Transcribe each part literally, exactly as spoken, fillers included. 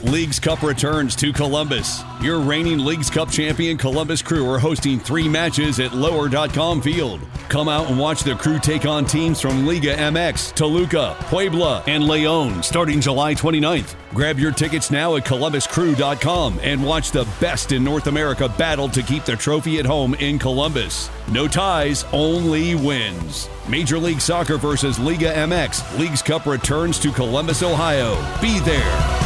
Leagues Cup returns to Columbus. Your reigning Leagues Cup champion Columbus Crew are hosting three matches at lower dot com Field. Come out and watch the Crew take on teams from Liga M X, Toluca, Puebla, and León starting July twenty-ninth. Grab your tickets now at columbus crew dot com and watch the best in North America battle to keep the trophy at home in Columbus. No ties, only wins. Major League Soccer versus Liga M X. Leagues Cup returns to Columbus, Ohio. Be there.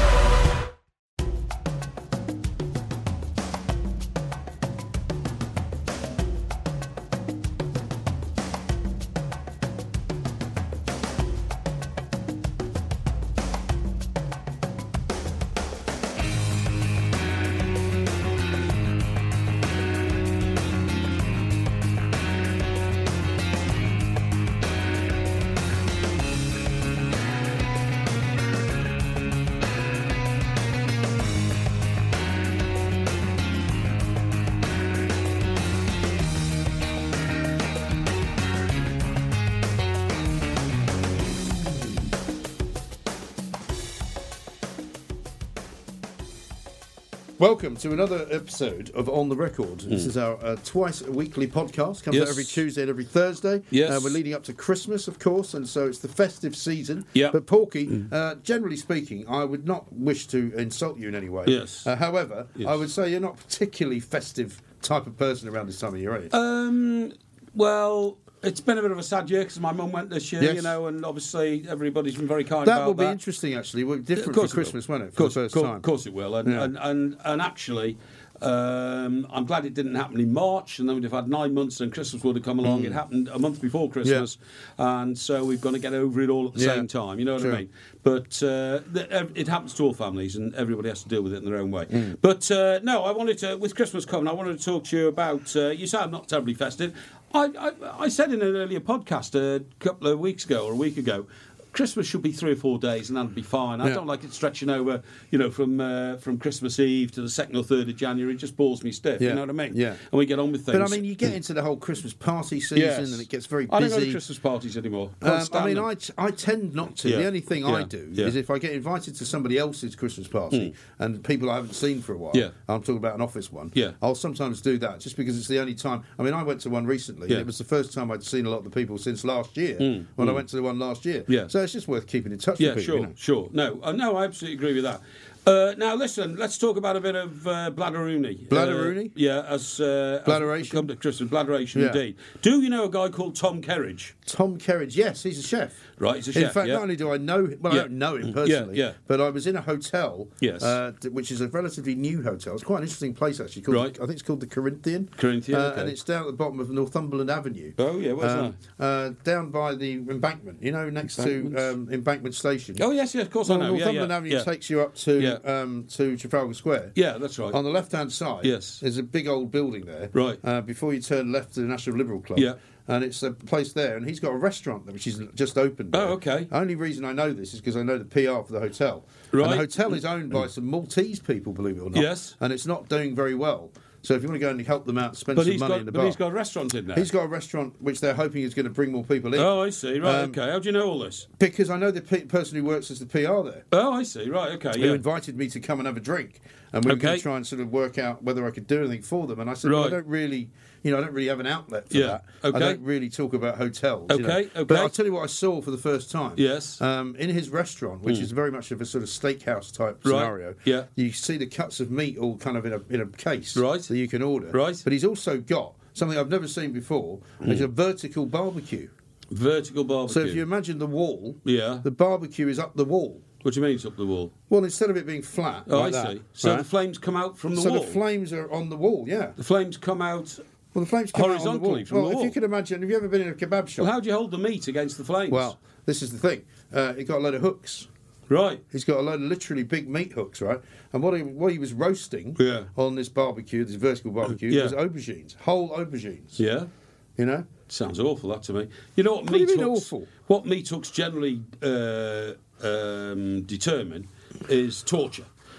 Welcome to another episode of On The Record. Mm. This is our uh, twice-weekly podcast. Comes yes. out every Tuesday and every Thursday. Yes. Uh, we're leading up to Christmas, of course, and so it's the festive season. Yep. But, Porky, mm. uh, generally speaking, I would not wish to insult you in any way. Yes. Uh, however, yes. I would say you're not a particularly festive type of person around this time of year, are you? Um, well... It's been a bit of a sad year because my mum went this year, yes. you know, and obviously everybody's been very kind that about will be that. interesting, actually. Well, different yeah, for Christmas, won't it? For course, the first course, time. Of course it will. And, yeah. and, and, and actually, um, I'm glad it didn't happen in March, and then we'd have had nine months and Christmas would have come along. Mm. It happened a month before Christmas, yeah. and so we've got to get over it all at the yeah. same time, you know what True. I mean? But uh, th- it happens to all families, and everybody has to deal with it in their own way. Mm. But uh, no, I wanted to, with Christmas coming, I wanted to talk to you about, uh, you say I'm not terribly festive. I, I, I said in an earlier podcast a couple of weeks ago or a week ago, Christmas should be three or four days and that'll be fine. I yeah. don't like it stretching over, you know, from uh, from Christmas Eve to the second or third of January. It just bores me stiff, yeah. you know what I mean? Yeah. And we get on with things. But, I mean, you get into the whole Christmas party season yes. and it gets very busy. I don't go to Christmas parties anymore. Um, I mean, I, t- I tend not to. Yeah. The only thing yeah. I do yeah. is if I get invited to somebody else's Christmas party mm. and people I haven't seen for a while, yeah. I'm talking about an office one, yeah. I'll sometimes do that just because it's the only time. I mean, I went to one recently yeah. and it was the first time I'd seen a lot of the people since last year mm. when mm. I went to the one last year. Yeah. So it's just worth keeping in touch yeah, with people. Sure, you know? sure. No, uh, no, I absolutely agree with that. Uh, now, listen, let's talk about a bit of uh, Bladderoonie. Bladderoonie? Uh, yeah, as... Uh, Bladderation? As come to Christmas, Bladderation, yeah. indeed. Do you know a guy called Tom Kerridge? Tom Kerridge, yes, he's a chef. Right, he's a chef, In fact, yeah. not only do I know him, well, yeah. I don't know him personally, yeah, yeah. but I was in a hotel, yes. uh, which is a relatively new hotel. It's quite an interesting place, actually. Called right. the, I think it's called the Corinthian. Corinthian, uh, okay. And it's down at the bottom of Northumberland Avenue. Oh, yeah, where's um, that? Uh, down by the embankment, you know, next to um, Embankment Station. Oh, yes, yes, of course well, I know. Northumberland yeah, yeah, Avenue yeah. takes you up to, yeah. um, to Trafalgar Square. Yeah, that's right. On the left-hand side, yes. there's a big old building there. Right. Uh, before you turn left to the National Liberal Club. Yeah. And it's a place there, and he's got a restaurant there, which is just opened. There. Oh, okay. Only reason I know this is because I know the P R for the hotel. Right. And the hotel is owned by some Maltese people, believe it or not. Yes. And it's not doing very well. So if you want to go and help them out and spend but some he's money got, in the but bar. he's got a restaurant in there. He's got a restaurant which they're hoping is going to bring more people in. Oh, I see. Right, Um, okay. How do you know all this? Because I know the pe- person who works as the P R there. Oh, I see. Right, okay. Who Yeah. invited me to come and have a drink. And we were going Okay. to try and sort of work out whether I could do anything for them. And I said, well, I Right. don't really, you know, I don't really have an outlet for Yeah. that. Okay. I don't really talk about hotels. you know. Okay, okay. But I'll tell you what I saw for the first time. Yes. Um, in his restaurant, which Mm. is very much of a sort of steakhouse type Right. scenario. Yeah. You see the cuts of meat all kind of in a in a case. Right. That you can order. Right. But he's also got something I've never seen before. Mm. It's a vertical barbecue. Vertical barbecue. So if you imagine the wall, Yeah. the barbecue is up the wall. What do you mean it's up the wall? Well, instead of it being flat, Oh, like I that, see. So right? the flames come out from the so wall? the flames are on the wall, yeah. The flames come out... Well, the flames come out on the horizontally wall. from well, the wall. if you can imagine, have you ever been in a kebab shop? Well, how do you hold the meat against the flames? Well, this is the thing. Uh, he got a load of hooks. Right. He's got a load of literally big meat hooks, right? And what he, what he was roasting Yeah. on this barbecue, this vertical barbecue, Yeah. was aubergines, whole aubergines. Yeah. You know? Sounds awful, that to me. You know what, What do meat you mean hooks... awful? What meat hooks generally uh, um, determine is torture.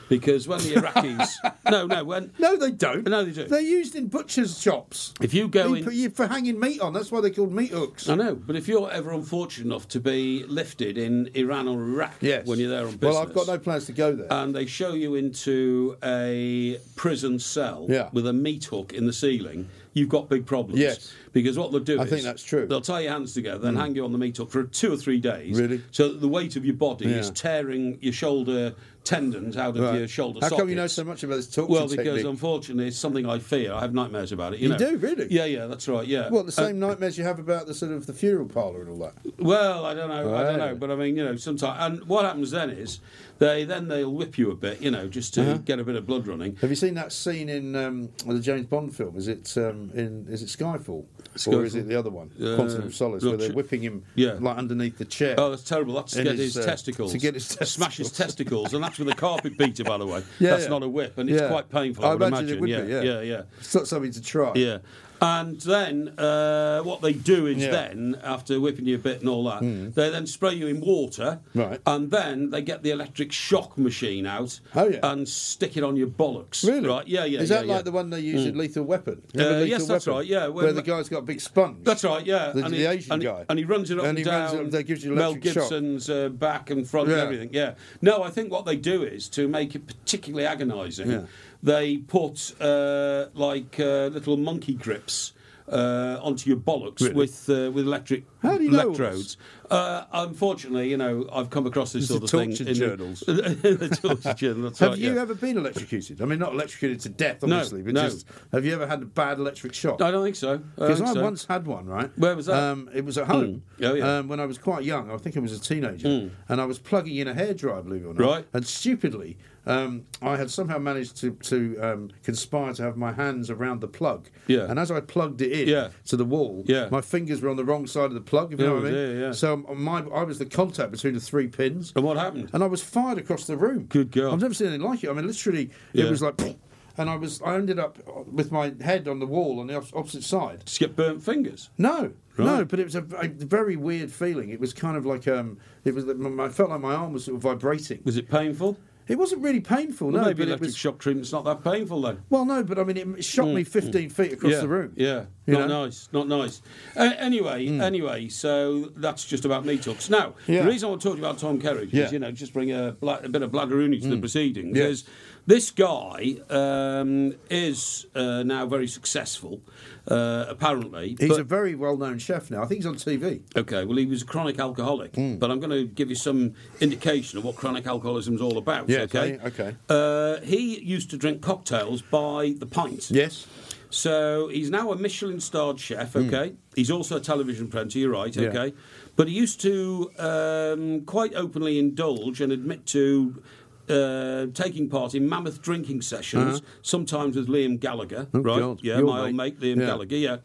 because when the Iraqis, no, no, when No, they don't. No, they do. They're used in butchers' shops. if you go You in, put- you- for hanging meat on. That's why they're called meat hooks. I know, but if you're ever unfortunate enough to be lifted in Iran or Iraq Yes. when you're there on business, Well, I've got no plans to go there. and they show you into a prison cell Yeah. with a meat hook in the ceiling, you've got big problems. Yes. Because what they'll do I is think that's true. they'll tie your hands together and hang you on the meat hook for two or three days. Really? So that the weight of your body Yeah. is tearing your shoulder tendons out of Right. your shoulder How sockets. come you know so much about this torture Well, because technique? unfortunately it's something I fear. I have nightmares about it. You, You know. do, really? Yeah, yeah, that's right. Yeah. What, the Uh, same nightmares you have about the sort of the funeral parlour and all that? Well, I don't know. I don't Right. know, but I mean, you know, sometimes. And what happens then is they then they'll whip you a bit, you know, just to Uh-huh. get a bit of blood running. Have you seen that scene in um, the James Bond film? Is it um, in? Is it Skyfall? Skyfall. Or is it the other one, Uh, Quantum of Solace, not where they're sure. whipping him Yeah. like underneath the chair? Oh, that's terrible. That's to In get his, his, uh, testicles. to get his Smash his testicles. testicles, and that's with a carpet beater, by the way. Yeah, that's yeah. not a whip, and it's Yeah. quite painful. I I would imagine imagine. it would yeah, be, yeah. yeah, yeah. It's not something to try. Yeah. And then uh, what they do is Yeah. then, after whipping you a bit and all that, they then spray you in water. Right. And then they get the electric shock machine out Oh, yeah. and stick it on your bollocks. Really? Right, yeah, yeah. Is yeah, that yeah. like the one they use in Lethal Weapon? You Uh, remember yes, Lethal that's Weapon? right, yeah, Where when- the guy's got a big sponge. That's right, yeah. The- and the he, Asian and he- guy. and he runs it up And and, he runs down. it up, that gives you Mel electric shock. Gibson's uh, back and front and Yeah. everything, yeah. No, I think what they do is, to make it particularly agonising, Yeah. they put uh, like uh, little monkey grips uh, onto your bollocks Really? with uh, with electric How do you know all electrodes. Uh, unfortunately, you know, I've come across this It's sort the of thing torture in journals. The, the torture journal. That's Have right, you yeah. ever been electrocuted? I mean, not electrocuted to death, No, obviously, but no. just have you ever had a bad electric shock? I don't think so. I don't Because think I so. once had one, right? Where was that? Um, it was at home. Mm. Oh, yeah. Um, when I was quite young, I think I was a teenager, and I was plugging in a hairdryer, believe it or not. Right. And stupidly, um, I had somehow managed to, to um, conspire to have my hands around the plug. Yeah. And as I plugged it in Yeah. to the wall, Yeah. my fingers were on the wrong side of the plug, if you know Oh, what I mean. dear, yeah. So my, I was the contact between the three pins. And what happened? And I was fired across the room. Good God. I've never seen anything like it. I mean, literally, Yeah. it was like, and I was, I ended up with my head on the wall on the op- opposite side. Just get burnt fingers. No, no, Right. but it was a, a very weird feeling. It was kind of like, um, it was. I felt like my arm was sort of vibrating. Was it painful? It wasn't really painful, Well, no, maybe but it electric was. shock treatment's not that painful then. Well, no, but I mean, it shot me fifteen feet across yeah, the room. Yeah, You not know? nice, not nice. Uh, anyway, anyway, so that's just about meat hooks. Now, Yeah. the reason I want to talk about Tom Kerridge Yeah. is, you know, just bring a, bla- a bit of bladderoonie to the proceedings. Yes. Is this guy um, is uh, now very successful, uh, apparently. He's but- a very well-known chef now. I think he's on T V. Okay, well, he was a chronic alcoholic, Hmm. but I'm going to give you some indication of what chronic alcoholism is all about. Yes, okay. I- okay. Uh, he used to drink cocktails by the pint. Yes. So he's now a Michelin-starred chef. Okay. He's also a television presenter. You're right. Hmm. Yeah. Okay. But he used to um, quite openly indulge and admit to. Uh, taking part in mammoth drinking sessions, sometimes with Liam Gallagher, Uh-huh. Oh, right? God. Yeah, Your my old mate. mate Liam Yeah. Gallagher, yeah.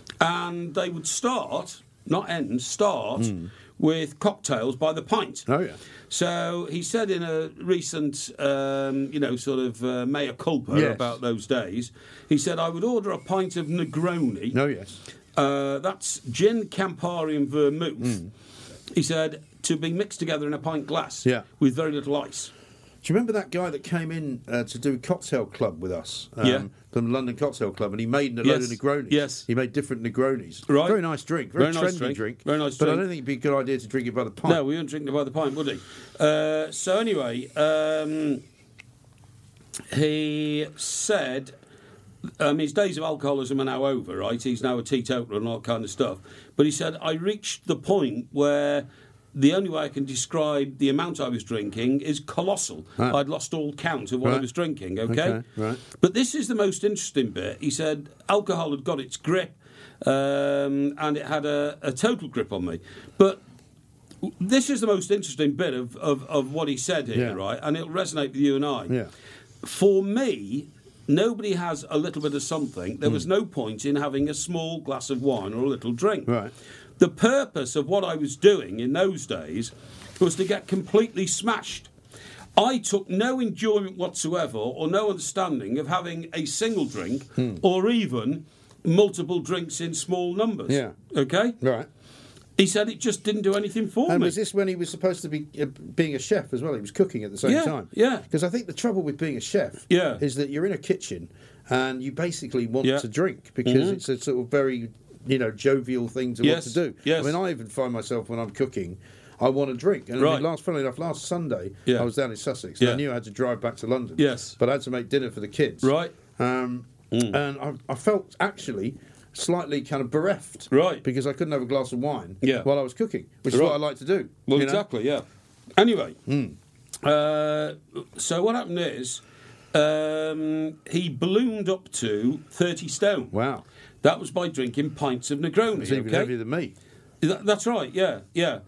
And they would start, not end, start with cocktails by the pint. Hmm. Oh, yeah. So he said in a recent, um, you know, sort of uh, mea culpa Yes. about those days, he said, I would order a pint of Negroni. No, yes. Uh, that's gin, Campari and vermouth. He said, to be mixed together in a pint glass Yeah. with very little ice. Do you remember that guy that came in uh, to do Cocktail Club with us? Um, Yeah. From London Cocktail Club, and he made a Yes. load of Negronis. Yes. He made different Negronis. Right. Very nice drink. Very, Very nice trendy drink. drink. Very nice But I drink. don't think it'd be a good idea to drink it by the pint. No, we wouldn't drink it by the pint, would he? Uh, so anyway, um, he said um, his days of alcoholism are now over, right? He's now a teetotaler and all that kind of stuff. But he said, I reached the point where the only way I can describe the amount I was drinking is colossal. Right. I'd lost all count of what I Right. was drinking, okay? Okay, right. But this is the most interesting bit. He said alcohol had got its grip um, and it had a, a total grip on me. But this is the most interesting bit of, of, of what he said here, Yeah. right? And it'll resonate with you and I. Yeah. For me, nobody has a little bit of something. There was no point in having a small glass of wine or a little drink. Right. The purpose of what I was doing in those days was to get completely smashed. I took no enjoyment whatsoever or no understanding of having a single drink or even multiple drinks in small numbers. Yeah. Okay? Right. He said it just didn't do anything for And me. was this when he was supposed to be uh, being a chef as well? He was cooking at the same Yeah, time. yeah. Because I think the trouble with being a chef Yeah. is that you're in a kitchen and you basically want Yeah. to drink because Mhm. it's a sort of very, you know, jovial thing to Yes, want to do. yes. I mean, I even find myself when I'm cooking, I want to drink. And I Right. mean, last, funnily enough, last Sunday, Yeah. I was down in Sussex. And Yeah. I knew I had to drive back to London. Yes. But I had to make dinner for the kids. Right. Um, Mm. And I, I felt actually slightly kind of bereft. Right. Because I couldn't have a glass of wine Yeah. while I was cooking, which is Right. what I like to do. Well, you know? exactly, yeah. Anyway, Mm. uh, so what happened is um, he ballooned up to thirty stone. Wow. That was by drinking pints of Negroni. It's even okay? heavier than me. That, that's right, yeah, yeah.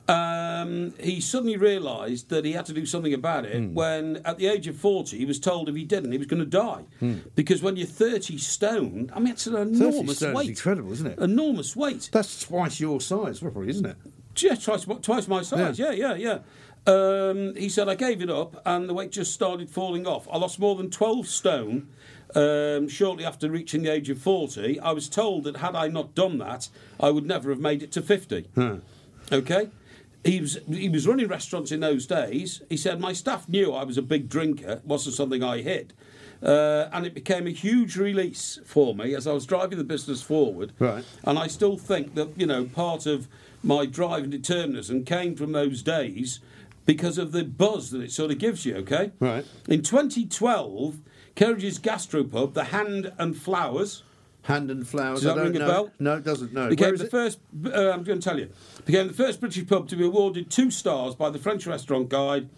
Um, he suddenly realised that he had to do something about it Mm. when, at the age of forty, he was told if he didn't, he was going to die. Mm. Because when you're thirty stone, I mean, it's an enormous stone is weight. incredible, isn't it? Enormous weight. That's twice your size, probably, isn't it? Yeah, twice, twice my size. Yeah, yeah, yeah. Um, he said, I gave it up and the weight just started falling off. I lost more than twelve stone um, shortly after reaching the age of forty. I was told that had I not done that, I would never have made it to fifty. Huh. Okay? He was, he was running restaurants in those days. He said, my staff knew I was a big drinker. It wasn't something I hid. Uh, and it became a huge release for me as I was driving the business forward. Right. And I still think that, you know, part of my drive and determinism came from those days because of the buzz that it sort of gives you, okay? Right. In twenty twelve, Kerridge's gastropub, the Hand and Flowers, Hand and Flowers. Does that I don't ring a know. bell? No, it doesn't. No. Where became is the it? first. Uh, I'm going to tell you. Became the first British pub to be awarded two stars by the French Restaurant Guide,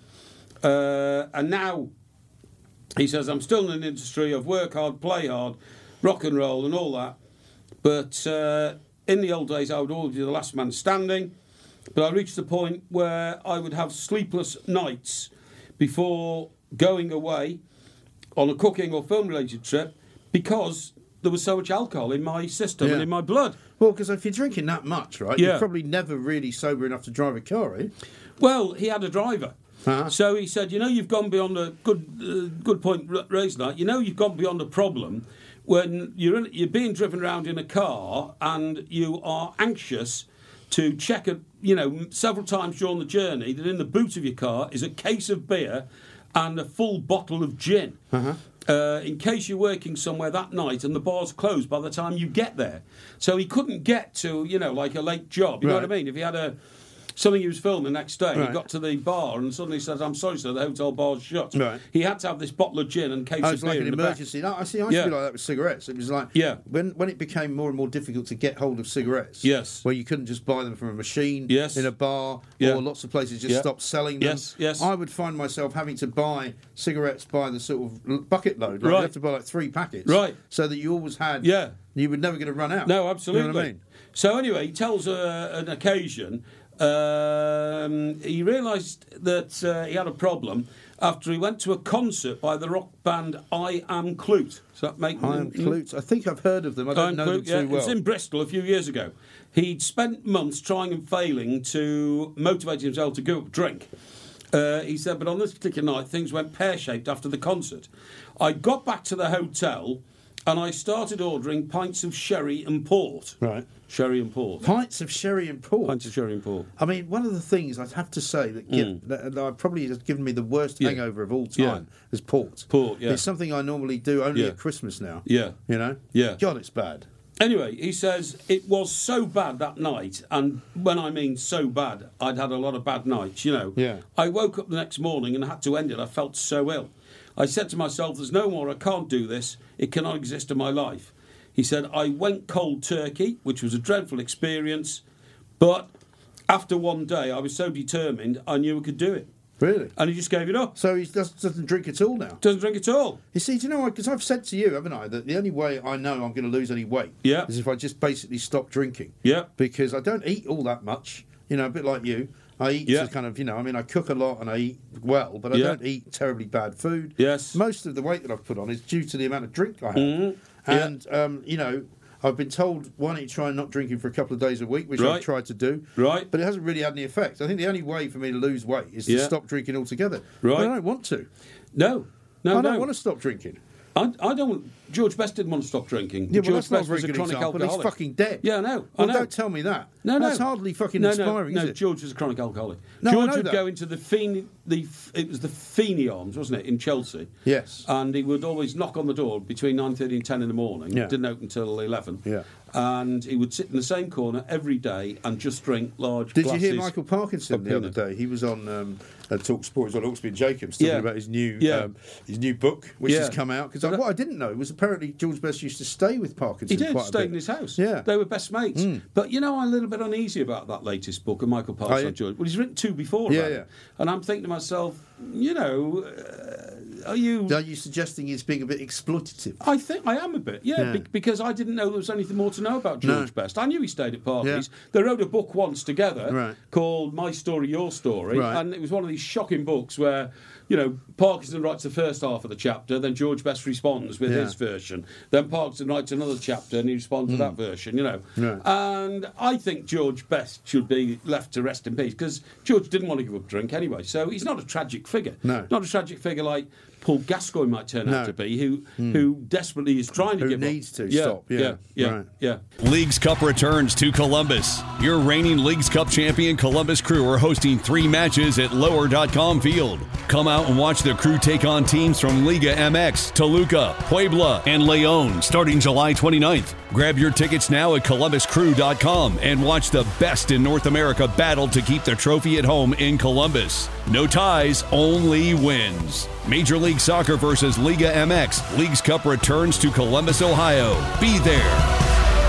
uh, and now he says, "I'm still in an industry of work hard, play hard, rock and roll, and all that." But uh, in the old days, I would always be the last man standing. But I reached the point where I would have sleepless nights before going away on a cooking or film-related trip because there was so much alcohol in my system Yeah. and in my blood. Well, because if you're drinking that much, right, Yeah. you're probably never really sober enough to drive a car, eh? Well, he had a driver. Uh-huh. So he said, you know, you've gone beyond a good uh, good point r- raised that. You know, you've gone beyond a problem when you're in, you're being driven around in a car and you are anxious to check, a, you know, several times during the journey that in the boot of your car is a case of beer and a full bottle of gin. Uh-huh. Uh, in case you're working somewhere that night and the bar's closed by the time you get there. So he couldn't get to, you know, like a late job. You know Right. what I mean? If he had a something he was filming the next day, Right. he got to the bar and suddenly says, I'm sorry, sir, the hotel bar's shut. Right. He had to have this bottle of gin and case Oh, of it's beer like an in the back. emergency. No, I see. I used Yeah. to be like that with cigarettes. It was like Yeah. when when it became more and more difficult to get hold of cigarettes. Yes. Where you couldn't just buy them from a machine. Yes. In a bar. Yeah. Or lots of places just Yeah. stopped selling them. Yes, yes. I would find myself having to buy cigarettes by the sort of l- bucket load. Like Right. You have to buy like three packets. Right. So that you always had. Yeah. You were never going to run out. No, absolutely. You know what I mean? So anyway, he tells uh, an occasion. Um, he realised that uh, he had a problem after he went to a concert by the rock band I Am Clute. Does that make I am Clute. I think I've heard of them. I don't I'm know Clute, them yeah, too well. It's in Bristol a few years ago. He'd spent months trying and failing to motivate himself to give up drink. Uh, he said, but on this particular night, things went pear-shaped after the concert. I got back to the hotel and I started ordering pints of sherry and port. Right. Sherry and port. Pints of sherry and port. Pints of sherry and port. I mean, one of the things I'd have to say that, give, that, that probably has given me the worst Mm. Yeah. hangover of all time is port. Port, yeah. It's something I normally do only Yeah. at Christmas now. Yeah. You know? Yeah. God, it's bad. Anyway, he says it was so bad that night, and when I mean so bad, I'd had a lot of bad nights, you know. Yeah. I woke up the next morning and had to end it. I felt so ill. I said to myself, there's no more, I can't do this. It cannot exist in my life. He said, I went cold turkey, which was a dreadful experience, but after one day, I was so determined, I knew I could do it. Really? And he just gave it up. So he does, doesn't drink at all now? Doesn't drink at all. You see, do you know what? Because I've said to you, haven't I, that the only way I know I'm going to lose any weight Yeah. is if I just basically stop drinking. Yeah. Because I don't eat all that much, you know, a bit like you. I eat Yeah. to kind of, you know, I mean, I cook a lot and I eat well, but I Yeah. don't eat terribly bad food. Yes. Most of the weight that I've put on is due to the amount of drink I have. Mhm. Yeah. And, um, you know, I've been told, why don't you try not drinking for a couple of days a week, which Right. I've tried to do. Right. But it hasn't really had any effect. I think the only way for me to lose weight is to Yeah. stop drinking altogether. Right. But I don't want to. No. No, I don't no. want to stop drinking. I, I don't. George Best didn't want to stop drinking. Yeah, well, George that's not a Best very was a good chronic example. alcoholic. He's fucking dead. Yeah, I know. Well, I know. don't tell me that. No, no. That's hardly fucking no, inspiring, no, is no, it? George was a chronic alcoholic. No, I George know would that. go into the Feen, the it was the Feeney Arms, wasn't it, in Chelsea? Yes. And he would always knock on the door between nine thirty and ten in the morning. Yeah. Didn't open until eleven. Yeah. And he would sit in the same corner every day and just drink large Did glasses. you hear Michael Parkinson of the other Pinot. day? He was on um, uh, Talk Sport. He was on Hawksby and Jacobs talking Yeah. about his new Yeah. um, his new book, which Yeah. has come out. Because But that- what I didn't know was apparently George Best used to stay with Parkinson. He did, quite a stayed bit. in his house. Yeah. They were best mates. But, you know, I'm a little bit uneasy about that latest book of Michael Parkinson Oh, yeah? on George. Well, he's written two before. Yeah, about yeah. it. And I'm thinking to myself, you know, uh, are you... Are you suggesting he's being a bit exploitative? I think I am a bit, yeah, Yeah. be- because I didn't know there was anything more to know about George No. Best. I knew he stayed at Parkies. Yeah. They wrote a book once together Right. called My Story, Your Story, Right. and it was one of these shocking books where, you know, Parkinson writes the first half of the chapter, then George Best responds with Yeah. his version. Then Parkinson writes another chapter and he responds with that version, you know. Right. And I think George Best should be left to rest in peace because George didn't want to give up drink anyway, so he's not a tragic figure. No. Not a tragic figure like Paul Gascoigne might turn No. out to be, who who desperately is trying to Who give needs up. to yeah, stop, yeah. yeah, yeah, Right. yeah. Leagues Cup returns to Columbus. Your reigning Leagues Cup champion Columbus Crew are hosting three matches at lower dot com Field. Come out and watch the Crew take on teams from Liga M X, Toluca, Puebla, and Leon starting July twenty-ninth. Grab your tickets now at columbus crew dot com and watch the best in North America battle to keep the trophy at home in Columbus. No ties, only wins. Major League Soccer versus Liga M X. Leagues Cup returns to Columbus, Ohio. Be there.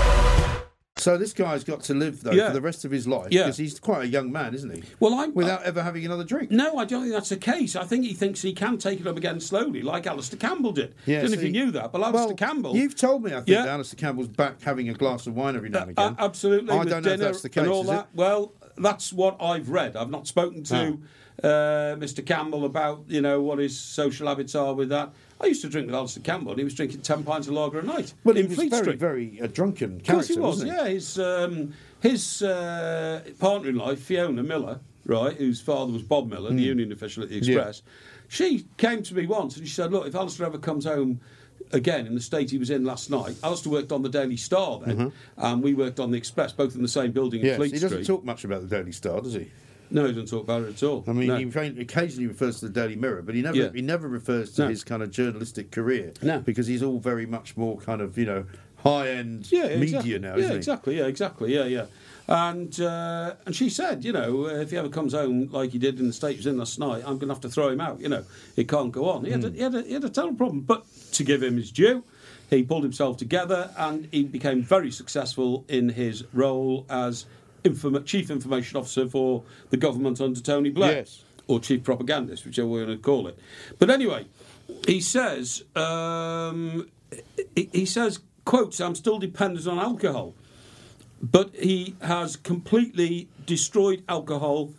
So this guy's got to live, though, Yeah. for the rest of his life, Yeah. because he's quite a young man, isn't he? Well, I'm Without ever having another drink. No, I don't think that's the case. I think he thinks he can take it up again slowly, like Alistair Campbell did. Yeah, don't know if see- you knew that, but Well, Alistair Campbell. You've told me, I think, Yeah. that Alistair Campbell's back having a glass of wine every now and Uh, again. absolutely. I with don't know if dinner that's the case, and all is that. it? Well, that's what I've read. I've not spoken to uh, Mister Campbell about, you know, what his social habits are with that. I used to drink with Alistair Campbell, and he was drinking ten pints of lager a night. Well, he in was Fleet very, Street. very uh, drunken Of course character, he was, wasn't he? yeah. His, um, his uh, partner in life, Fiona Miller, right, whose father was Bob Miller, the union official at the Express, she came to me once and she said, look, if Alistair ever comes home again in the state he was in last night, Alistair worked on the Daily Star then, and we worked on the Express, both in the same building Yes, in Fleet he doesn't Street. talk much about the Daily Star, does he? No, he doesn't talk about it at all. I mean, no. he occasionally refers to the Daily Mirror, but he never Yeah. he never refers to No. his kind of journalistic career. No. Because he's all very much more kind of, you know, high-end yeah, media exactly. now, yeah, isn't he? exactly. Yeah, exactly. Yeah, yeah. And uh, and she said, you know, uh, if he ever comes home like he did in the state he was in last night, I'm going to have to throw him out. You know, it can't go on. He had, a, he, had a, he had a terrible problem. But to give him his due, he pulled himself together and he became very successful in his role as inform- chief information officer for the government under Tony Blair. Yes. Or chief propagandist, whichever we're going to call it. But anyway, he says, um, he, he says, quotes, I'm still dependent on alcohol. But he has completely destroyed alcohol.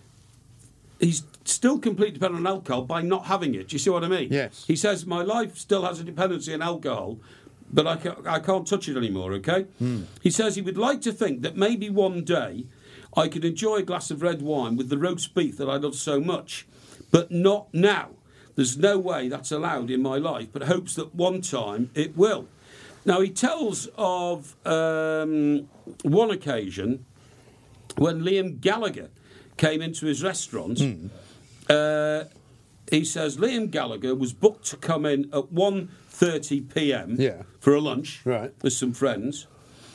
He's still completely dependent on alcohol by not having it. Do you see what I mean? Yes. He says, my life still has a dependency on alcohol, but I, ca- I can't touch it anymore, okay? Mm. He says he would like to think that maybe one day I could enjoy a glass of red wine with the roast beef that I love so much, but not now. There's no way that's allowed in my life, but hopes that one time it will. Now, he tells of um, one occasion when Liam Gallagher came into his restaurant. Mm. Uh, he says Liam Gallagher was booked to come in at one thirty p.m. Yeah. for a lunch Right. with some friends.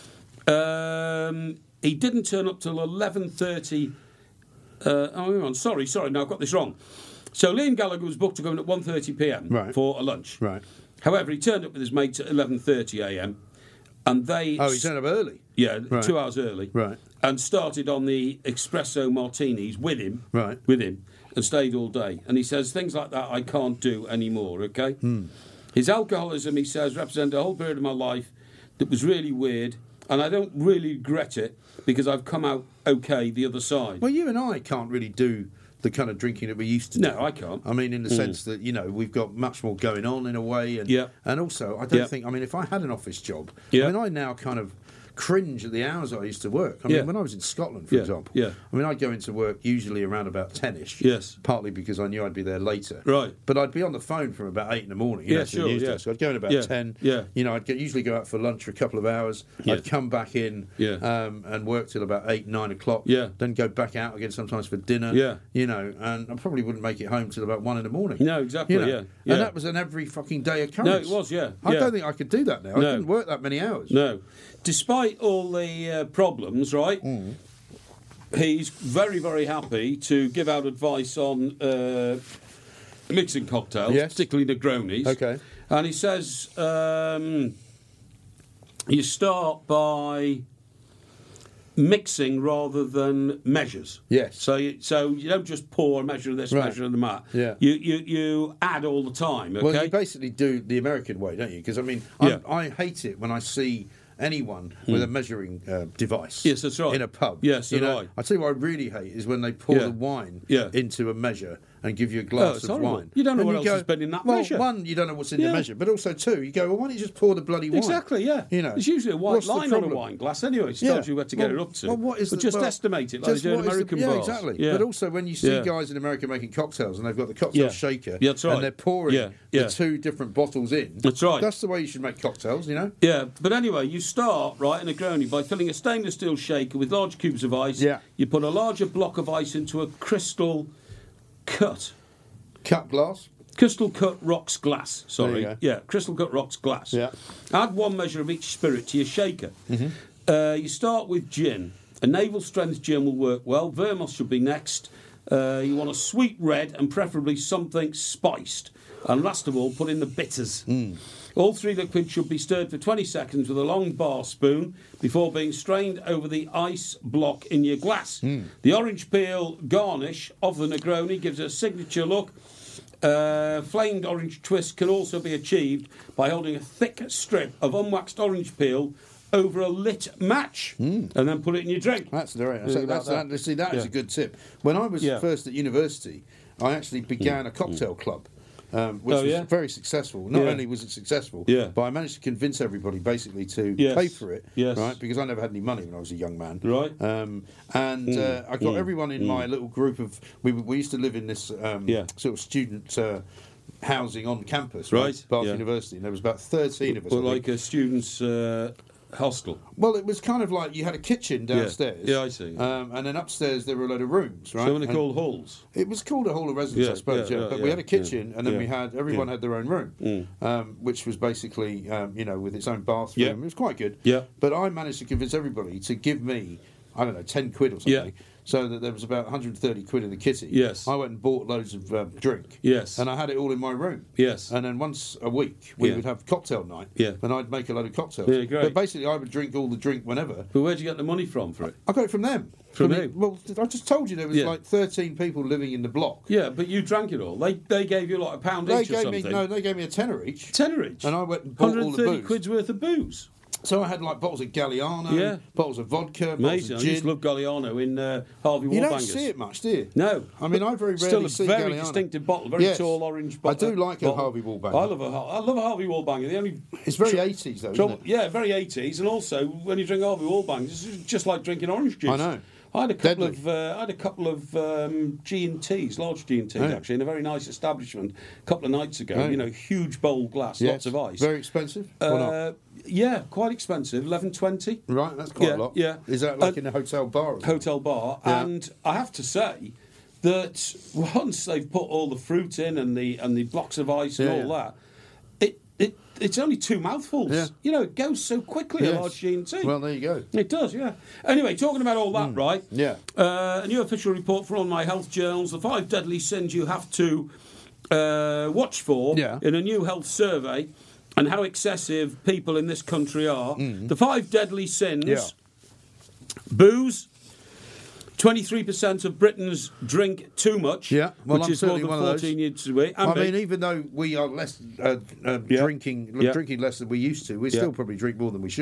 Um, he didn't turn up till eleven thirty. Uh, oh, hang on. Sorry, sorry. No, I've got this wrong. So Liam Gallagher was booked to go in at one thirty p.m. Right. for a lunch. Right. However, he turned up with his mates at eleven thirty a.m. and they... Oh, he turned up early? Yeah, Right. two hours early. Right. And started on the espresso martinis with him. Right. With him. And stayed all day. And he says, things like that I can't do anymore, OK? Hmm. His alcoholism, he says, represented a whole period of my life that was really weird. And I don't really regret it because I've come out OK the other side. Well, you and I can't really do the kind of drinking that we used to do. No, I can't. I mean, in the sense that, you know, we've got much more going on in a way. And, Yeah. and also, I don't Yeah. think, I mean, if I had an office job, Yeah. I mean, I now kind of cringe at the hours I used to work. I mean, Yeah. when I was in Scotland, for Yeah, example, yeah. I mean, I'd go into work usually around about ten-ish. Yes. Partly because I knew I'd be there later. Right. But I'd be on the phone from about eight in the morning. You Yeah, know, to the sure, news yeah. desk. So I'd go in about Yeah, ten. yeah. You know, I'd get, usually go out for lunch for a couple of hours. Yeah. I'd come back in Yeah. um, and work till about eight, nine o'clock. Yeah. Then go back out again sometimes for dinner. Yeah. You know, and I probably wouldn't make it home till about one in the morning. No, exactly, You know? yeah, yeah. And that was an every fucking day occurrence. No, it was, yeah, I yeah. don't think I could do that now. I No. couldn't work that many hours. No. Despite all the uh, problems, right, Mm. he's very, very happy to give out advice on uh, mixing cocktails, Yes. particularly Negronis. Okay. And he says um, you start by mixing rather than measures. Yes. So you, so you don't just pour, measure this, Right. measure that. Yeah. You, you you add all the time. Okay. Well, you basically do the American way, don't you? Because, I mean, Yeah. I, I hate it when I see anyone with a measuring uh, device Yes, that's right. in a pub. Yes, so you do know, I. I tell you what I really hate is when they pour Yeah. the wine Yeah. into a measure and give you a Oh, glass it's of horrible. wine. You don't know And what else go, has been in that well, measure. one, you don't know what's in Yeah. the measure, but also two, you go, well, why don't you just pour the bloody wine? Exactly, yeah. You know, There's usually a white what's the line on a problem? wine glass anyway. It Yeah. tells you where to get Well- it up to. well, what is but the- just well, estimate it like just they do in what is the- American yeah, bars. exactly. Yeah. But also when you see Yeah. guys in America making cocktails and they've got the cocktail Yeah. shaker Yeah, that's right. and they're pouring Yeah, yeah. the two different bottles in. That's right. That's the way you should make cocktails, you know? Yeah, but anyway, you start, right, in a Negroni by filling a stainless steel shaker with large cubes of ice. Yeah. You put a larger block of ice into a crystal cut. Cut glass. Crystal cut rocks glass, sorry. There you go. Yeah, crystal cut rocks glass. Yeah. Add one measure of each spirit to your shaker. Mm-hmm. Uh, you start with gin. A naval strength gin will work well. Vermouth should be next. Uh, you want a sweet red and preferably something spiced. And last of all, put in the bitters. Mm. All three liquids should be stirred for twenty seconds with a long bar spoon before being strained over the ice block in your glass. Mm. The orange peel garnish of the Negroni gives a signature look. Uh, flamed orange twist can also be achieved by holding a thick strip of unwaxed orange peel over a lit match and then put it in your drink. That's the right. Think So about that's that. that. See, that is Yeah. a good tip. When I was Yeah. first at university, I actually began a cocktail club. Um, which Oh, was yeah? very successful. Not Yeah. only was it successful, Yeah. but I managed to convince everybody basically to Yes. pay for it, Yes. right? Because I never had any money when I was a young man, Right. Um, and uh, I got everyone in my little group of. We, we used to live in this um, Yeah. sort of student uh, housing on campus, Right, right? Bath yeah. University, and there was about thirteen of us. Well, I think. like a student's uh, hostel. Well, it was kind of like you had a kitchen downstairs. Yeah, I see. Um, and then upstairs there were a load of rooms, right? So when they're And called halls. it was called a hall of residence, Yeah, I suppose. yeah, Yeah, yeah, but yeah, we had a kitchen, yeah, and then yeah. we had everyone Yeah. had their own room, Mm. um, which was basically, um, you know, with its own bathroom. Yeah. It was quite good. Yeah. But I managed to convince everybody to give me, I don't know, ten quid or something. Yeah. So that there was about one hundred thirty quid in the kitty. Yes. I went and bought loads of um, drink. Yes. And I had it all in my room. Yes. And then once a week we Yeah. would have cocktail night. Yeah. And I'd make a load of cocktails. Yeah, great. But basically I would drink all the drink whenever. But where'd you get the money from for it? I got it from them. From I who? mean, well, I just told you there was Yeah. like thirteen people living in the block. Yeah, but you drank it all. They they gave you like a pound They each or gave something. me no, they gave me a tenner each. Tenner each. And I went and bought all the one hundred thirty booze. quid's worth of booze. So I had like bottles of Galliano, Yeah. bottles of vodka, bottles Amazing. of I used gin. to love Galliano in uh, Harvey You don't Wallbangers. see it much, do you? No. I mean, I very rarely Still a see very Galliano. distinctive bottle, very Yes. tall orange I bottle. do like a bottle. Harvey Wallbanger. I love a, I love a Harvey Wallbanger. The only It's very tr- eighties though, trouble, isn't it? yeah, very eighties, and also when you drink Harvey Wallbangers, it's just like drinking orange juice. I know. I had a couple Deadly. of uh, I had a couple of um, G and T's, large G and T's Oh. actually, in a very nice establishment a couple of nights ago. Oh. You know, huge bowl glass, Yes. lots of ice. Very expensive or not? uh, yeah, quite expensive, eleven twenty. Right, that's quite yeah, a lot. yeah. Is that like Uh, in a hotel bar? Or something? hotel bar, Yeah. and I have to say that once they've put all the fruit in and the and the blocks of ice and Yeah, all yeah. that, it it it's only two mouthfuls. Yeah. You know, it goes so quickly. Yes. A large G and T. Well, there you go. It does, yeah. Anyway, talking about all that, right? Yeah. Uh, a new official report from all my health journals: the five deadly sins you have to uh, watch for Yeah. in a new health survey, and how excessive people in this country are. The five deadly sins: Mm. Yeah. booze. twenty-three percent of Britons drink too much, Yeah, well, which I'm is more certainly than one of those. fourteen years to be. I mean, even though we are less uh, uh, Yeah. drinking, Yeah. drinking less than we used to, we Yeah. still probably drink more than we should.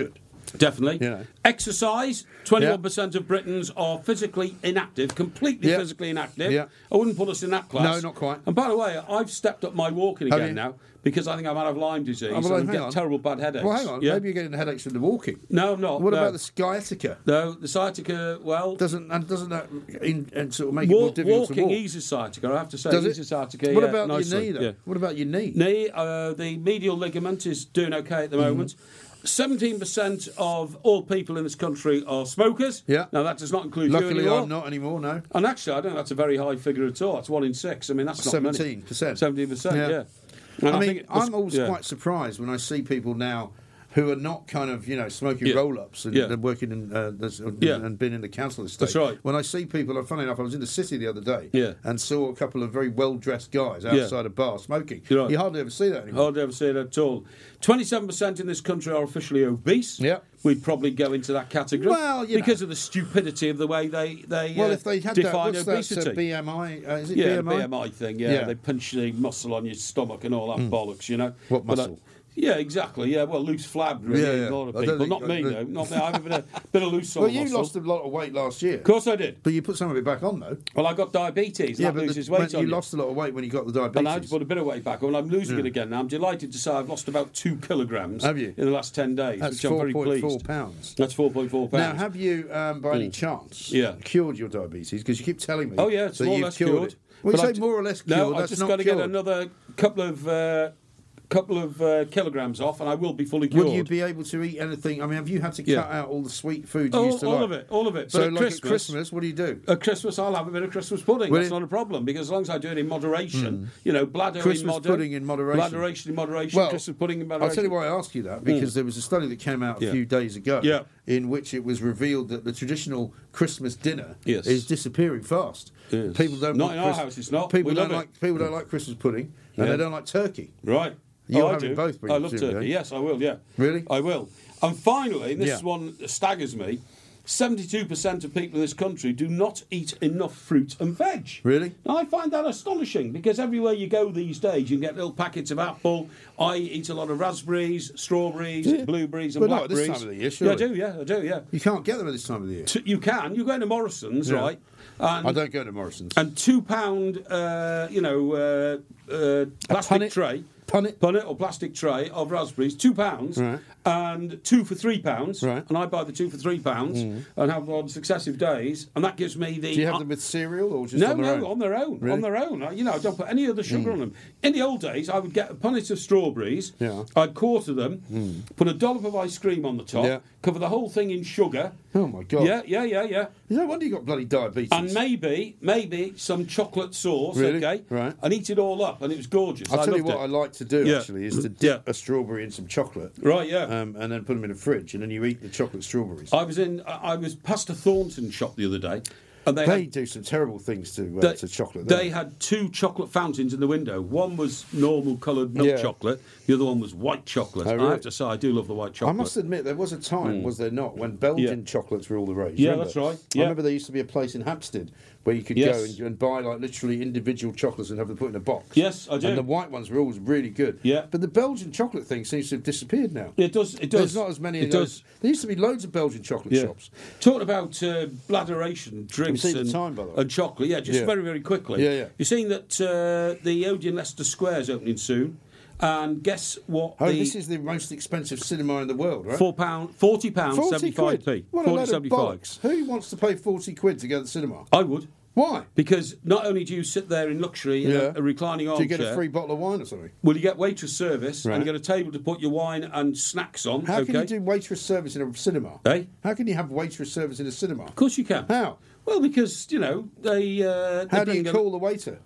Definitely. You know. Exercise. Twenty-one percent of Britons are physically inactive, completely Yeah. physically inactive. Yeah. I wouldn't put us in that class. No, not quite. And by the way, I've stepped up my walking Have again you? now because I think I'm out of Lyme disease Oh, well, and I hang get on. terrible bad headaches. Well, hang on. Yeah? Maybe you're getting headaches from the walking. No, I'm not. What no. about the sciatica? No, the sciatica. Well, Doesn't and doesn't that in, and sort of make it more walk, difficult to walking walk? eases sciatica. I have to say, Does eases it? sciatica. What yeah, about nicely. your knee, though? Yeah. What about your knee? Knee, uh, the medial ligament is doing okay at the Mm-hmm. moment. seventeen percent of all people in this country are smokers. Yeah. Now, that does not include you Luckily, anymore. I'm not anymore. No. And actually, I don't think that's a very high figure at all. It's one in six. I mean, that's not Seventeen percent. Seventeen percent. Yeah. Yeah. And I mean, think it was- I'm always yeah. quite surprised when I see people now who are not kind of, you know, smoking Yeah. roll-ups and, Yeah. and working in uh, this, and, Yeah. and been in the council estate. That's right. When I see people, and funny enough, I was in the city the other day Yeah. and saw a couple of very well-dressed guys Yeah. outside a bar smoking. You're right. You hardly ever see that anymore. Hardly ever see it at all. twenty-seven percent in this country are officially obese. Yeah. We'd probably go into that category. Well, you because know. of the stupidity of the way they, they Well, uh, if they had that, define what's obesity. that uh, B M I? Uh, is it Yeah, B M I? the B M I thing, yeah. Yeah. They punch the muscle on your stomach and all that bollocks, you know. What But, uh, muscle? yeah, exactly. Yeah, well, loose flab, really. Yeah, yeah. A lot of I don't people. think- Not me, I- though. Not me. I have a bit of, bit of loose on Well, the you muscle. lost a lot of weight last year. Of course I did. But you put some of it back on, though. Well, I got diabetes, and that but loses the- weight when on you you. lost a lot of weight when you got the diabetes. And I had to put a bit of weight back on. I'm losing it again now. I'm delighted to say I've lost about two kilograms Have you? in the last ten days, That's which I'm four very point pleased. four pounds. That's four point four pounds. Now, have you, um, by any chance, Yeah. cured your diabetes? Because you keep telling me. Oh yeah, it's that more or you've less cured. cured. It. Well, you But say I've j- more or less cured. No, that's I've just not got to cured. get another couple of uh, couple of uh, kilograms off, and I will be fully cured. Will you be able to eat anything? I mean, have you had to Yeah. cut out all the sweet food you all, used to all like? of it, all of it. But So, at like Christmas, at Christmas, what do you do? At Christmas, I'll have a bit of Christmas pudding. Will That's you? not a problem because as long as I do it in moderation, you know, bladder Christmas in moderation, pudding in moderation. bladderation in moderation, Well, Christmas pudding in moderation. I'll tell you why I ask you that, because there was a study that came out a Yeah. few days ago Yeah. in which it was revealed that the traditional Christmas dinner Yes. is disappearing fast. Yes. People don't Not like in our Christ- house, it's not. People We don't love it. like people don't like Christmas pudding, and Yeah. they don't like turkey. Right. You're oh, I having do. both, I love presumably, turkey. eh? Yes, I will. Yeah. Really? I will. And finally, and this Yeah. is one that staggers me. seventy-two percent of people in this country do not eat enough fruit and veg. Really? Now, I find that astonishing because everywhere you go these days, you can get little packets of apple. I eat a lot of raspberries, strawberries, Do you? blueberries, and Well, not at blackberries. this time of the year, Yeah, I surely. do. Yeah, I do. Yeah. You can't get them at this time of the year. T- You can. You go into Morrison's, Yeah. right? And, I don't go to Morrison's. and two pound, uh, you know, uh, uh, plastic punnet? tray. Punnet? punnet or plastic tray of raspberries, two pounds, Right. and two for three pounds. Right. And I buy the two for three pounds and have them on successive days, and that gives me the. Do you have uh, them with cereal or just no, on their no, own? on their own. Really? On their own. I- You know, I don't put any other sugar on them. In the old days, I would get a punnet of strawberries. Yeah. I'd quarter them, put a dollop of ice cream on the top, Yeah. cover the whole thing in sugar. Oh my God! Yeah, yeah, yeah, yeah. No wonder you got bloody diabetes. And maybe, maybe some chocolate sauce, Really? okay? Right. And eat it all up, and it was gorgeous. I'll I tell you loved what it. I like to do Yeah. actually is to dip Yeah. a strawberry in some chocolate, Right, yeah. um, and then put them in a fridge, and then you eat the chocolate strawberries. I was in. I I was past a Thornton shop the other day, and they, They had, do some terrible things to uh, they, to chocolate. don't They had two chocolate fountains in the window. One was normal coloured milk Yeah. chocolate. The other one was white chocolate. Oh, I really? have to say, I do love the white I chocolate. must admit, there was a time, was there not, when Belgian Yeah. chocolates were all the rage. Yeah, remember? that's right. I Yeah. remember there used to be a place in Hampstead where you could Yes. go and, and buy like literally individual chocolates and have them put in a box. Yes, I do. And the white ones were always really good. Yeah. But the Belgian chocolate thing seems to have disappeared now. It does. It does. There's not as many. It of those. does. There used to be loads of Belgian chocolate Yeah. shops. Talking about uh, bladderation, drinks, seen the and, time, by the way? and chocolate. Yeah, just Yeah. very, very quickly. Yeah, yeah. You're seeing that uh, the Odeon Leicester Square is opening soon, and guess what? Oh, the this is the most expensive cinema in the world, right? four pound, forty pounds, forty seventy-five quid. p. What a Forty load of seventy-five. bollocks. Who wants to pay forty quid to go to the cinema? I would. Why? Because not only do you sit there in luxury in Yeah. a, a reclining Do armchair, you get a free bottle of wine or something? well, you get waitress service Right. and you get a table to put your wine and snacks on. How okay? can you do waitress service in a cinema? Eh? How can you have waitress service in a cinema? Of course you can. How? Well, because you know they. Uh, they How do you bring a- call the waiter?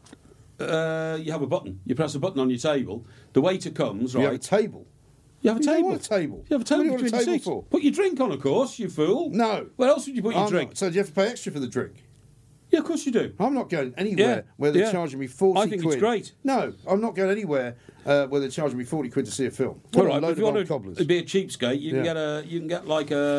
Uh, you have a button. You press a button on your table. The waiter comes. Right. You have a table. You have a You don't table. want a table. You have a What table do you want a between your table seats. for? Put your drink on, of course. You fool. No. Where else would you put your I'm drink? not. So do you have to pay extra for the drink? Yeah, of course you do. I'm not going anywhere Yeah, where they're yeah. charging me forty I think it's quid. great. No, I'm not going anywhere uh, where they're charging me forty quid to see a film. What All a right, but load if you of want old to cobblers. be a cheapskate, you can Yeah. get a you can get like a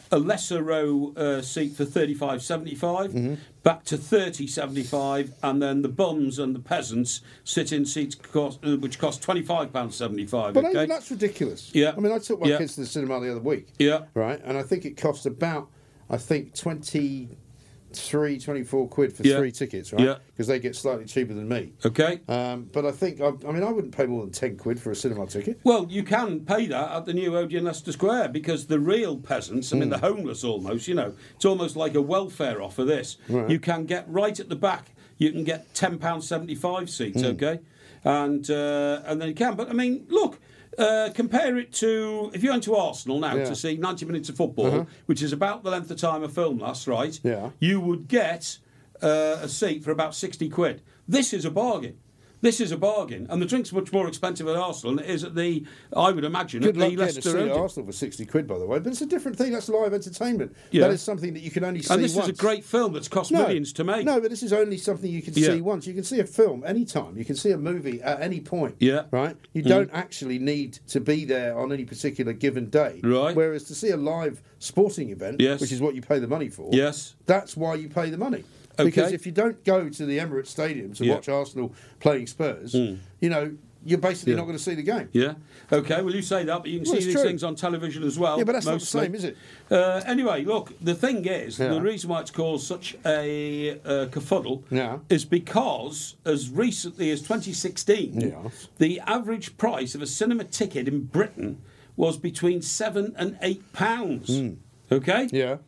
a lesser row uh, seat for thirty-five seventy-five, Mm-hmm. back to thirty seventy-five, and then the bums and the peasants sit in seats cost, uh, which cost twenty-five pounds seventy-five. But okay? even that's ridiculous. Yeah. I mean, I took my Yeah. kids to the cinema the other week. Yeah. Right, and I think it cost about, I think, twenty-three, twenty-four quid for Yeah. three tickets, right? Yeah. Because they get slightly cheaper than me. Okay. Um, but I think, I, I mean, I wouldn't pay more than ten quid for a cinema ticket. Well, you can pay that at the new Odeon Leicester Square because the real peasants, I mean, Hmm. the homeless almost, you know, it's almost like a welfare offer, this. Right. You can get right at the back, you can get ten pounds seventy-five seats, Hmm. okay? And uh, and then you can. But, I mean, look, uh, compare it to, if you went to Arsenal now Yeah. to see ninety minutes of football, which is about the length of time a film lasts, right? Yeah. You would get uh, a seat for about sixty quid. This is a bargain. This is a bargain, and the drink's much more expensive at Arsenal than it is at the, I would imagine, Good at luck the getting to Leicester see Odeon. Arsenal for sixty quid, by the way. But it's a different thing. That's live entertainment. Yeah. That is something that you can only see And this once. is a great film that's cost No, millions to make. No, but this is only something you can Yeah. see once. You can see a film anytime. You can see a movie at any point. Yeah. Right? You Mm. don't actually need to be there on any particular given day. Right. Whereas to see a live sporting event, Yes. which is what you pay the money for, Yes. that's why you pay the money. Okay. Because if you don't go to the Emirates Stadium to Yeah. watch Arsenal playing Spurs, you know, you're basically Yeah. not going to see the game. Yeah. Okay. Well, you say that, but you can Well, see it's these true. things on television as well. Yeah, but that's not the mostly. same, is it? Uh, anyway, look. The thing is, Yeah. the reason why it's called such a uh, kerfuddle Yeah. is because, as recently as twenty sixteen, Yes. the average price of a cinema ticket in Britain was between seven and eight pounds. Okay. Hmm. Yeah.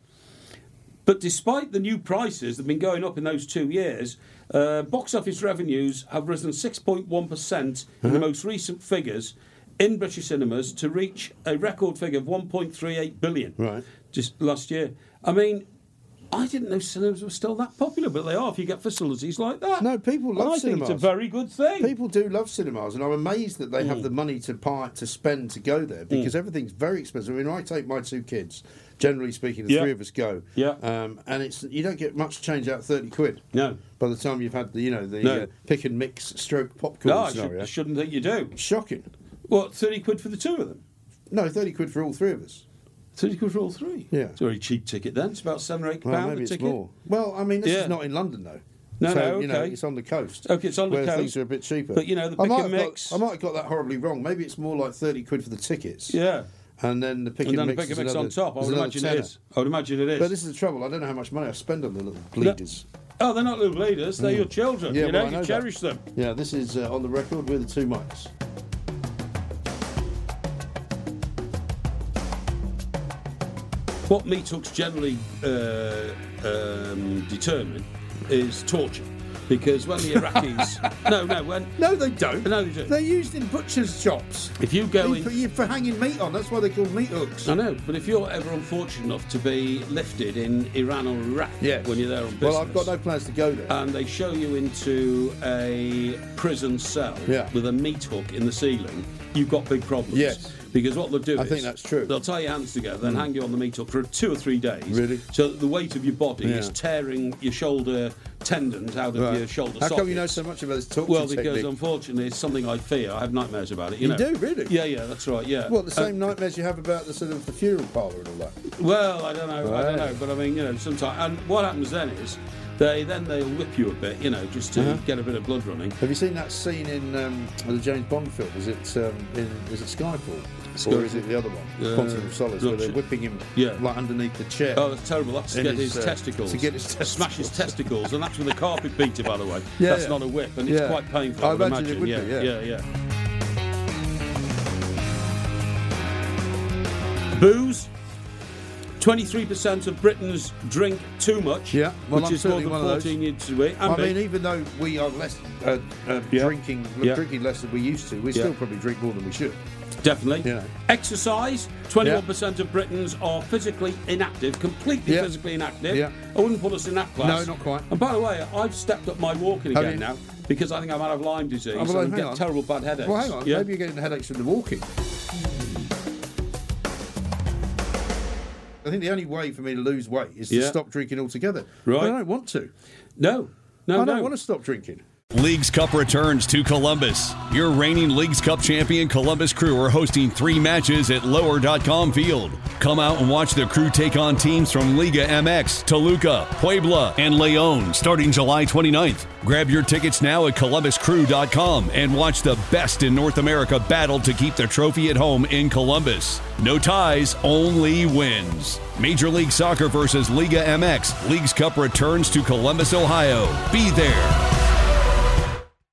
But despite the new prices that have been going up in those two years, uh, box office revenues have risen six point one percent in Uh-huh. the most recent figures in British cinemas to reach a record figure of one point three eight billion Right. just last year. I mean, I didn't know cinemas were still that popular, but they are if you get facilities like that. No, people And love I think cinemas. it's a very good thing. People do love cinemas, and I'm amazed that they have Mm. the money to buy, to spend to go there because everything's very expensive. I mean, I take my two kids. Generally speaking, the Yeah. three of us go. Yeah. Um, and it's you don't get much change out of thirty quid. No. By the time you've had the you know the No. uh, pick and mix stroke popcorn No, I scenario. should, shouldn't think you do. Shocking. What, thirty quid for the two of them? No, thirty quid for all three of us. thirty quid for all three? Yeah. It's a very cheap ticket then. It's about seven or eight Well, pounds maybe a it's ticket. more. Well, I mean, this Yeah. is not in London though. No, so, no, you know, okay. it's on the coast. Okay, it's on the where coast. things are a bit cheaper. But, you know, the I pick might and have mix- Got, I might have got that horribly wrong. Maybe it's more like thirty quid for the tickets. Yeah. And then the pick And and, then the mix, pick and is mix another, on top. I is would another imagine tenner. it is. I would imagine it is. But this is the trouble. I don't know how much money I spend on the little bleeders. Oh, they're not little bleeders. They're your children. Yeah, you well, know, I know you that. cherish them. Yeah, this is uh, on the record with the two mics. What meat hooks generally uh, um, determine is torture. Because when the Iraqis... no, no, when... No, they don't. No, they do. They're used in butchers' shops. If you go They in... put you for hanging meat on. That's why they're called meat hooks. I know, but if you're ever unfortunate enough to be lifted in Iran or Iraq Yes. when you're there on business... Well, I've got no plans to go there. and they show you into a prison cell Yeah. with a meat hook in the ceiling, you've got big problems. Yes. Because what they'll do I is... think that's true. They'll tie your hands together, then hang you on the meat hook for two or three days. Really? So that the weight of your body Yeah. is tearing your shoulder tendons out of Right. your shoulder How sockets. come you know so much about this torture Well, because technique? unfortunately it's something I fear. I have nightmares about it. You, You know. do, really? Yeah, yeah, that's right, yeah. Well, the same Uh, nightmares you have about the sort of the funeral parlour and all that. Well, I don't know, I don't Right. know, but I mean, you know, sometimes. And what happens then is, they then they'll whip you a bit, you know, just to Uh-huh. get a bit of blood running. Have you seen that scene in um, the James Bond film? Is it um, in, is it Skyfall? Skyfall. Or is it the other one, Uh, Quantum of Solace, where not they're sure. whipping him Yeah. like underneath the chair? Oh, that's terrible. That's to In get his, his, uh, testicles. to get his Smash his testicles. testicles, and that's with a carpet beater, by the way. Yeah, that's yeah. not a whip, and it's Yeah. quite painful. I I would imagine it imagine. would yeah, be, yeah, yeah. yeah. Booze. twenty-three percent of Britons drink too much, Yeah, well, which I'm is more certainly than one of those. fourteen years to be. I mean, even though we are less uh, uh, Yeah. drinking, Yeah. drinking less than we used to, we Yeah. still probably drink more than we should. Definitely. Yeah. Exercise. twenty-one percent of Britons are physically inactive, completely Yeah. physically inactive. Yeah. I wouldn't put us in that class. No, not quite. And by the way, I've stepped up my walking Have again you? now because I think I'm out of Lyme disease Oh, well, and I hang get on. terrible bad headaches. Well, hang on. Yeah? Maybe you're getting headaches from the walking. I think the only way for me to lose weight is to Yeah. stop drinking altogether. Right. But I don't want to. No. No, I don't no. want to stop drinking. Leagues Cup returns to Columbus. Your reigning Leagues Cup champion Columbus Crew are hosting three matches at lower dot com Field. Come out and watch the Crew take on teams from Liga M X, Toluca, Puebla, and León starting July twenty-ninth. Grab your tickets now at columbus crew dot com and watch the best in North America battle to keep the trophy at home in Columbus. No ties, only wins. Major League Soccer versus Liga M X. Leagues Cup returns to Columbus, Ohio. Be there.